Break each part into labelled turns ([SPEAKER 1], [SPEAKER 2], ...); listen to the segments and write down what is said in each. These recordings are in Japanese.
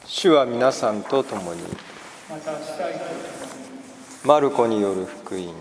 [SPEAKER 1] 主は皆さんと共に。マルコによる福音。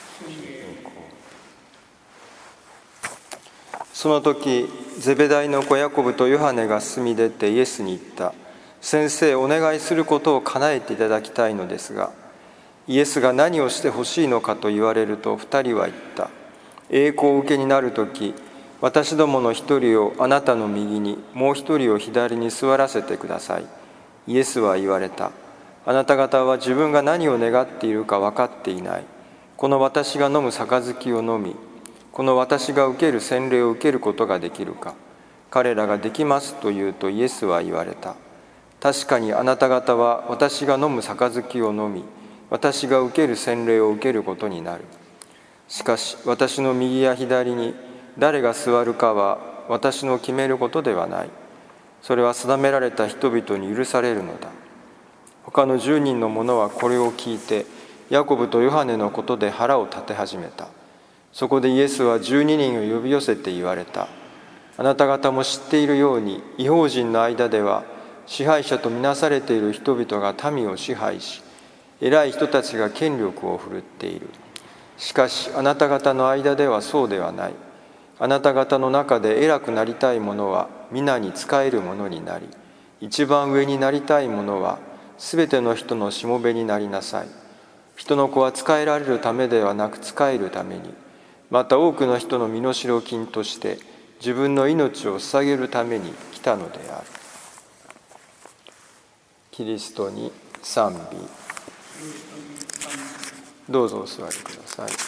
[SPEAKER 1] その時、ゼベダイの子ヤコブとヨハネが進み出てイエスに言った。先生、お願いすることを叶えていただきたいのですが。イエスが何をしてほしいのかと言われると、二人は言った。栄光を受けになる時、私どもの一人をあなたの右に、もう一人を左に座らせてください。イエスは言われた。あなた方は自分が何を願っているか分かっていない。この私が飲む杯を飲み、この私が受ける洗礼を受けることができるか。彼らができますと言うとイエスは言われた。確かにあなた方は私が飲む杯を飲み、私が受ける洗礼を受けることになる。しかし私の右や左に誰が座るかは私の決めることではない。それは定められた人々に許されるのだ。他の10人の者はこれを聞いて、ヤコブとヨハネのことで腹を立て始めた。そこでイエスは12人を呼び寄せて言われた。あなた方も知っているように、異邦人の間では支配者とみなされている人々が民を支配し、偉い人たちが権力を振るっている。しかしあなた方の間ではそうではない。あなた方の中で偉くなりたい者は皆に仕える者になり、一番上になりたい者はすべての人のしもべになりなさい。人の子は仕えられるためではなく仕えるために、また多くの人の身代金として自分の命を捧げるために来たのである。キリストに賛美。どうぞお座りください。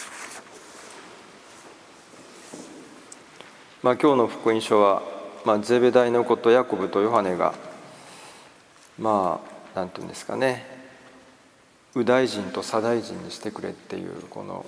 [SPEAKER 1] 今日の福音書は、ゼベダイの子とヤコブとヨハネがなんていうんですかね、右大臣と左大臣にしてくれっていうこの、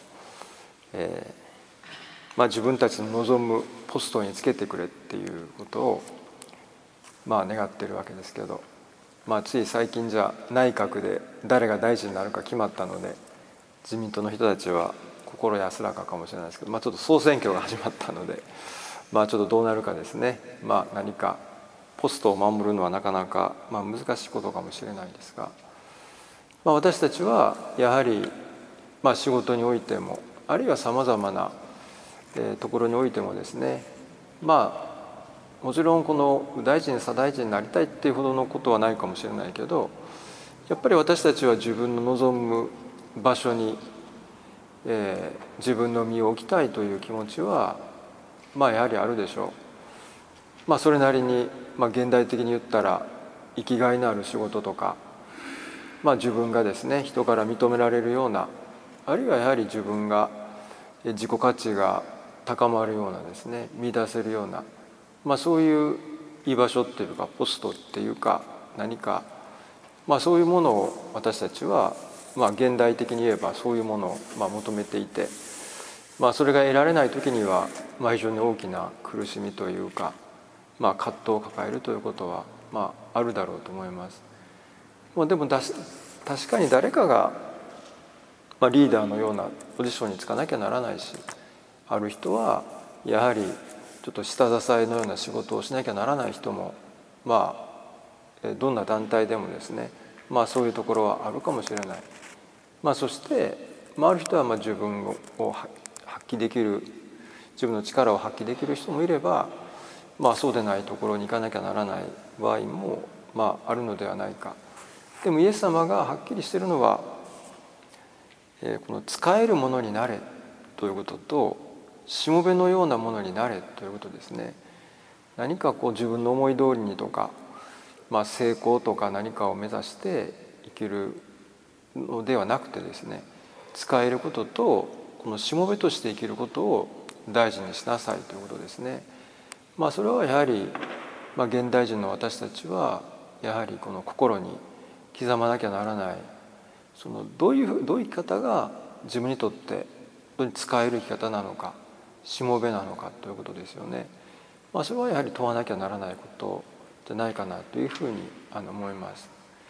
[SPEAKER 1] 自分たちの望むポストにつけてくれっていうことを願ってるわけですけど、つい最近じゃ内閣で誰が大臣になるか決まったので、自民党の人たちは心安らかかもしれないですけど、ちょっと総選挙が始まったので、ちょっとどうなるかですね。何かポストを守るのはなかなか難しいことかもしれないですが、私たちはやはり仕事においても、あるいはさまざまなところにおいてもですね、もちろんこの右大臣左大臣になりたいっていうほどのことはないかもしれないけど、やっぱり私たちは自分の望む場所に、自分の身を置きたいという気持ちはやはりあるでしょう。それなりに、現代的に言ったら生きがいのある仕事とか、自分がですね人から認められるような、あるいはやはり自分が自己価値が高まるようなですね、見出せるような、そういう居場所っていうかポストっていうか何か、そういうものを私たちは現代的に言えばそういうものを求めていて、それが得られない時には非常に大きな苦しみというか、葛藤を抱えるということはあるだろうと思います。でも確かに誰かがリーダーのようなポジションにつかなきゃならないし、ある人はやはりちょっと下支えのような仕事をしなきゃならない人もどんな団体でもですね、そういうところはあるかもしれない。そしてある人は自分を発揮できる、自分の力を発揮できる人もいれば、そうでないところに行かなきゃならない場合もあるのではないか。でもイエス様がはっきりしているのは、この使えるものになれということと、しもべのようなものになれということですね。何か自分の思い通りにとか、成功とか何かを目指して生きるのではなくてですね、使えることとこのしもべとして生きることを大事にしなさいということですね。それはやはり、現代人の私たちはやはりこの心に刻まなきゃならない、そのどういう生き方が自分にとって本当に使える生き方なのか、しもべなのかということですよね。それはやはり問わなきゃならないことじゃないかなというふうに思います。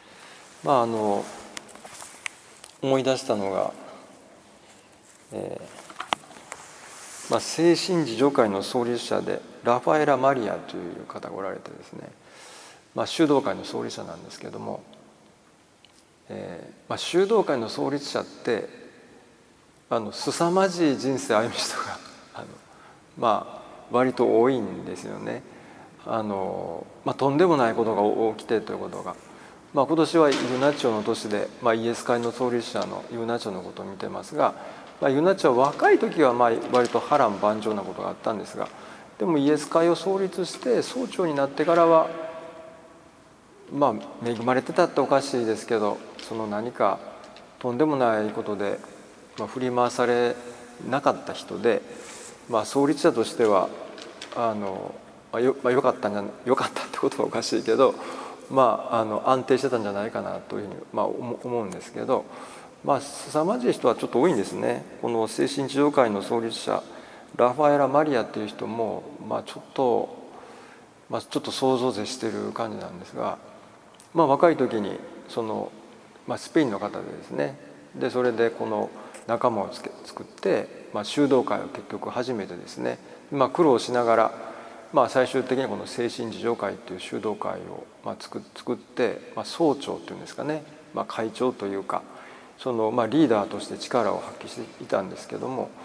[SPEAKER 1] 思い出したのが、聖心自助会の創立者でラファエラ・マリアという方がおられてですね、 修道会の創立者なんですけども、修道会の創立者って凄まじい人生を歩む人が割と多いんですよね。とんでもないことが起きてということが、今年はイグナチオの年で、イエス会の創立者のイグナチオのことを見てますが、イグナチオは若い時は割と波乱万丈なことがあったんですが、でもイエス会を創立して総長になってからは恵まれてたっておかしいですけど、何かとんでもないことで、振り回されなかった人で、創立者としてはよかったってことはおかしいけど、安定してたんじゃないかなというふうに思うんですけど、凄まじい人はちょっと多いんですね。この精神治療会の創立者ラファエラ・マリアっていう人も、ちょっと想像を絶してる感じなんですが、若い時にスペインの方でですね、でそれでこの仲間を作って、修道会を結局始めてですね、苦労しながら、最終的にこの精神自助会という修道会を作って、総長っていうんですかね、会長というかリーダーとして力を発揮していたんですけども、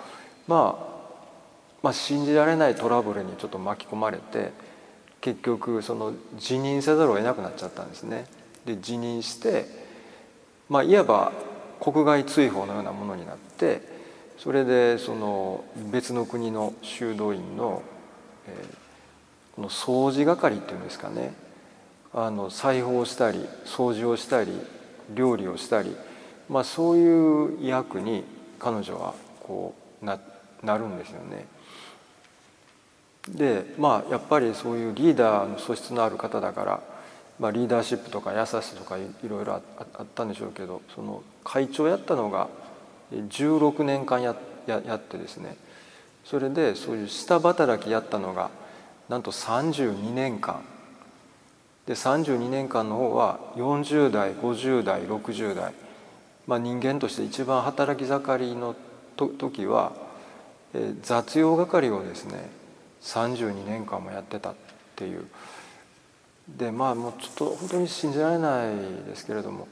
[SPEAKER 1] 信じられないトラブルにちょっと巻き込まれて、結局辞任せざるを得なくなっちゃったんですね。で辞任して、いわば国外追放のようなものになって、それで別の国の修道院の、この掃除係っていうんですかね、裁縫をしたり掃除をしたり料理をしたり、そういう役に彼女はなるんですよね。でやっぱりそういうリーダーの素質のある方だから、リーダーシップとか優しさとかいろいろあったんでしょうけど、その会長やったのが16年間やってですね、それでそういう下働きやったのがなんと32年間で、32年間の方は40代50代60代、人間として一番働き盛りの時は雑用係をですね32年間もやってたっていう。でもうちょっと本当に信じられないですけれども、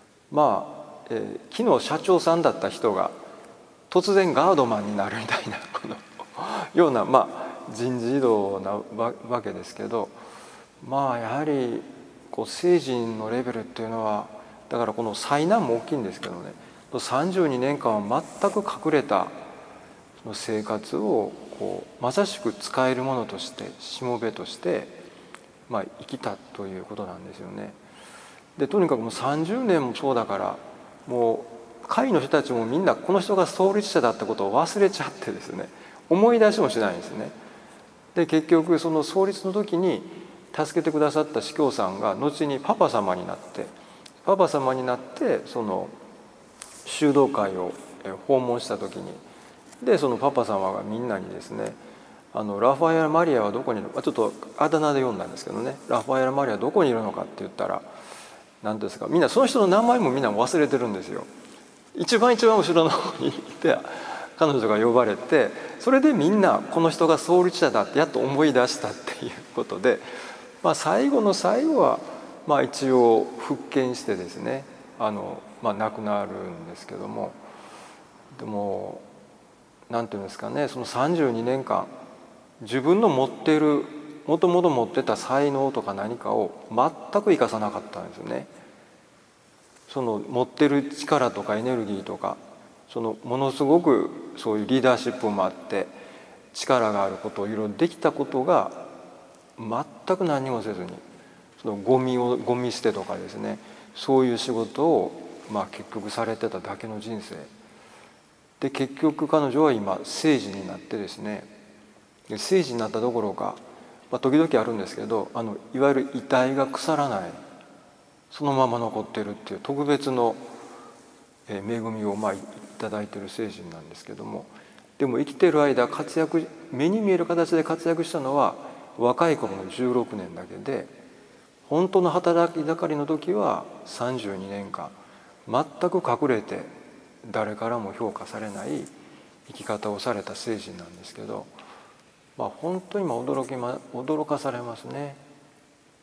[SPEAKER 1] 昨日社長さんだった人が突然ガードマンになるみたいなこのような人事異動なわけですけど、やはり聖人のレベルっていうのは、だからこの災難も大きいんですけどね、32年間は全く隠れた生活をまさしく使えるものとしてしもべとして生きたということなんですよね。でとにかくもう30年もそうだから、もう会の人たちもみんなこの人が創立者だってことを忘れちゃってですね、思い出しもしないんですね。で結局その創立の時に助けてくださった司教さんが後にパパ様になってその修道会を訪問した時に、でそのパパ様がみんなにですね、ラファエラ・マリアはどこにいるのか、ちょっとあだ名で読んだんですけどね、ラファエラ・マリアはどこにいるのかって言ったら、何ですか、みんなその人の名前もみんな忘れてるんですよ。一番後ろの方にいて彼女が呼ばれて、それでみんなこの人が創立者だってやっと思い出したっていうことで、最後の最後は一応復権してですね、亡くなるんですけども、でもなんていうんですかね、その32年間自分のもともと持ってた才能とか何かを全く生かさなかったんですよね。その持ってる力とかエネルギーとか、ものすごくそういうリーダーシップもあって力があることをいろいろできたことが全く何もせずに、ゴミ捨てとかですね、そういう仕事を結局されてただけの人生で、結局彼女は今聖人になってですね、聖人になったどころか、時々あるんですけど、いわゆる遺体が腐らない、そのまま残ってるっていう特別の恵みをいただいている聖人なんですけども、でも生きてる間目に見える形で活躍したのは若い頃の16年だけで、本当の働き盛りの時は32年間全く隠れて誰からも評価されない生き方をされた聖人なんですけど、本当に驚かされますね。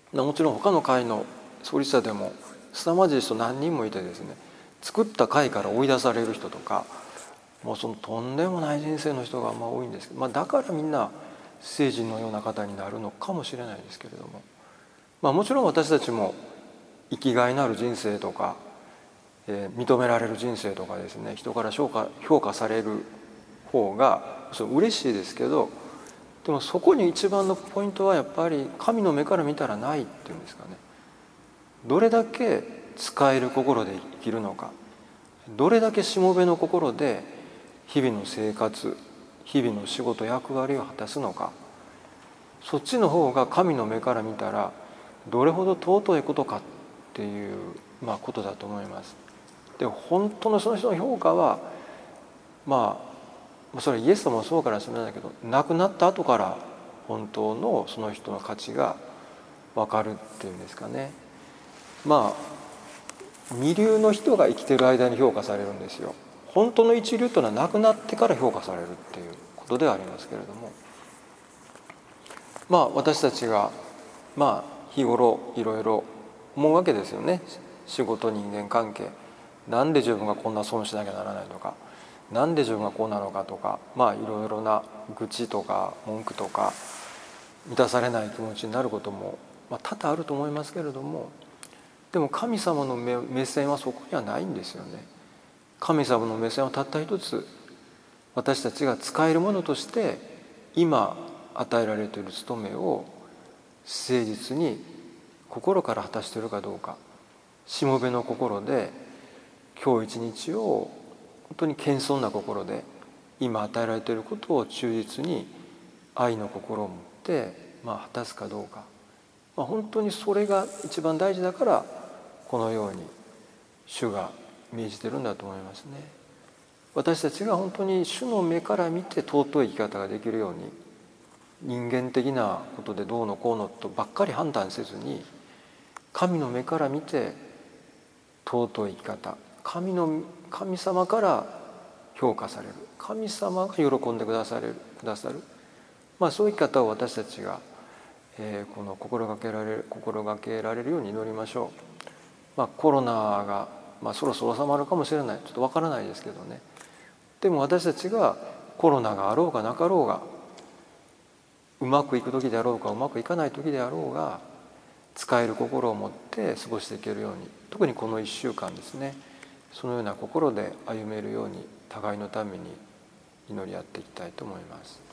[SPEAKER 1] もちろん他の会の創立者でも凄まじい人何人もいてですね、作った会から追い出される人とか、もうそのとんでもない人生の人が多いんですけど、だからみんな聖人のような方になるのかもしれないですけれども、もちろん私たちも生きがいのある人生とか、認められる人生とかですね、人から評価される方が嬉しいですけど、でもそこに一番のポイントはやっぱり神の目から見たらないっていうんですかね。どれだけ使える心で生きるのか、どれだけしもべの心で日々の生活、日々の仕事、役割を果たすのか、そっちの方が神の目から見たらどれほど尊いことかっていうことだと思います。で本当のその人の評価はそれイエス様もそうかもしれないけど、亡くなった後から本当のその人の価値が分かるっていうんですかね。二流の人が生きてる間に評価されるんですよ。本当の一流というのは亡くなってから評価されるっていうことではありますけれども、私たちが日頃いろいろ思うわけですよね。仕事、人間関係、なんで自分がこんな損しなきゃならないとか、なんで自分がこうなのかとか、いろいろな愚痴とか文句とか満たされない気持ちになることも多々あると思いますけれども、でも神様の目線はそこにはないんですよね。神様の目線はたった一つ、私たちが使えるものとして今与えられている務めを誠実に心から果たしているかどうか、しもべの心で今日一日を本当に謙遜な心で今与えられていることを忠実に愛の心を持って果たすかどうか、本当にそれが一番大事だからこのように主が命じてるんだと思いますね。私たちが本当に主の目から見て尊い生き方ができるように、人間的なことでどうのこうのとばっかり判断せずに、神の目から見て尊い生き方、神様から評価される、神様が喜んでくださる、そういう生き方を私たちが、心がけられるように祈りましょう。コロナが、そろそろ収まるかもしれない、ちょっとわからないですけどね。でも私たちがコロナがあろうがなかろうが、うまくいく時であろうかうまくいかない時であろうが、使える心を持って過ごしていけるように、特にこの1週間ですね、そのような心で歩めるように互いのために祈り合っていきたいと思います。